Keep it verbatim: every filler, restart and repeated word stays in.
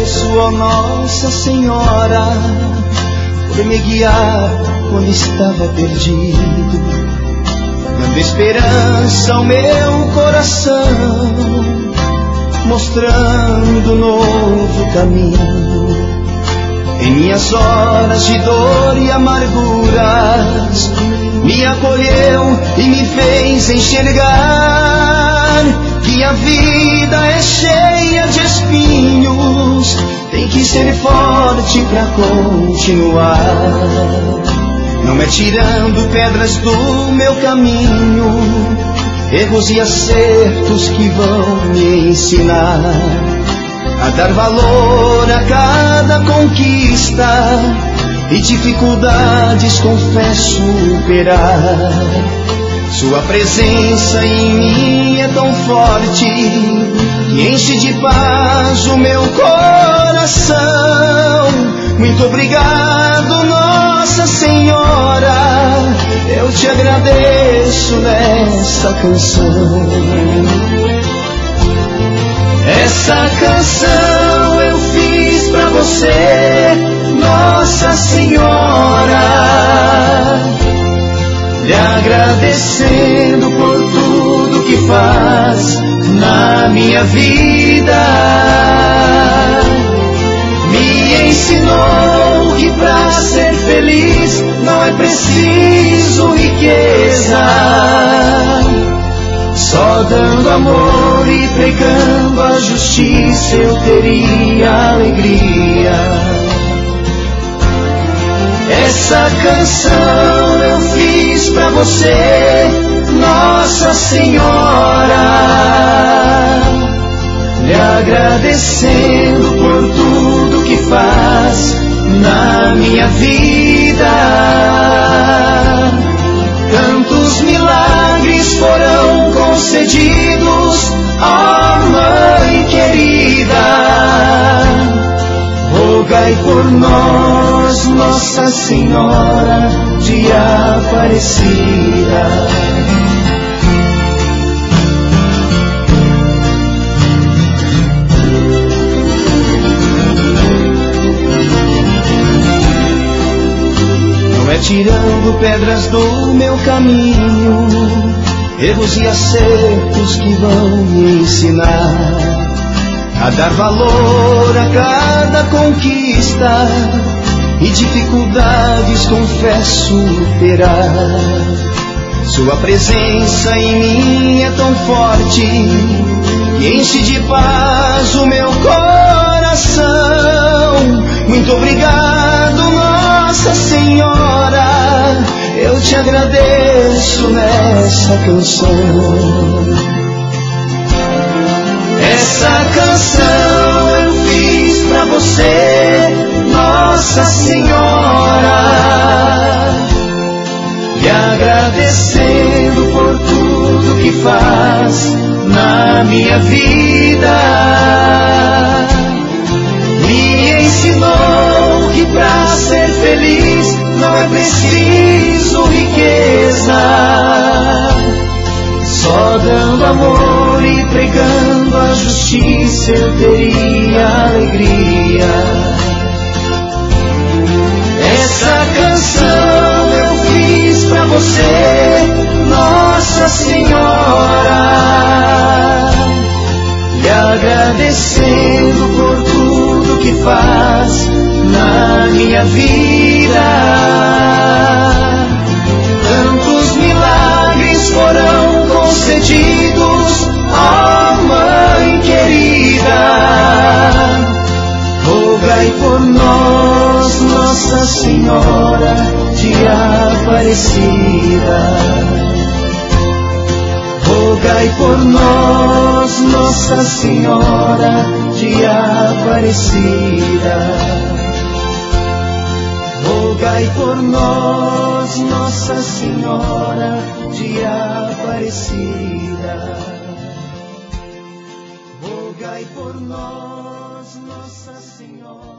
agradeço, ó Nossa Senhora, por me guiar quando estava perdido, dando esperança ao meu coração, mostrando um novo caminho. Em minhas horas de dor e amarguras, me acolheu e me fez enxergar que a vida é cheia de espinhos, tem que ser forte pra continuar. Não é tirando pedras do meu caminho, erros e acertos que vão me ensinar a dar valor a cada conquista e dificuldades confesso superar. Sua presença em mim é tão forte que enche de paz o meu coração. Muito obrigado, Nossa Senhora, eu te agradeço nessa canção. Essa canção eu fiz pra você, Nossa Senhora, lhe agradecendo por tudo que faz na minha vida. Me ensinou que pra ser feliz não é preciso riqueza, só dando amor e pregando a justiça eu teria alegria. Essa canção eu fiz pra você, Nossa Senhora, lhe agradecendo por tudo que faz na minha vida. Tantos milagres foram concedidos, ó Mãe querida, rogai por nós, Nossa Senhora de Aparecida. Não é tirando pedras do meu caminho, erros e acertos que vão me ensinar a dar valor a cada conquista e dificuldades confesso superar. Sua presença em mim é tão forte que enche de paz o meu coração. Muito obrigado, Nossa Senhora, eu te agradeço nessa canção. Essa canção eu fiz pra você, Nossa Senhora, lhe agradecendo por tudo que faz na minha vida. Me ensinou que pra ser feliz não é preciso riqueza, só dando amor e pregando a justiça eu teria alegria. Essa canção eu fiz pra você, Nossa Senhora, lhe agradecendo por tudo que faz na minha vida. Tantos milagres foram concedidos, ó Mãe querida, rogai por nós, Nossa Senhora de Aparecida. Rogai por nós, Nossa Senhora de Aparecida. Rogai por nós, Nossa Senhora de Aparecida. Rogai por nós, Nossa Senhora.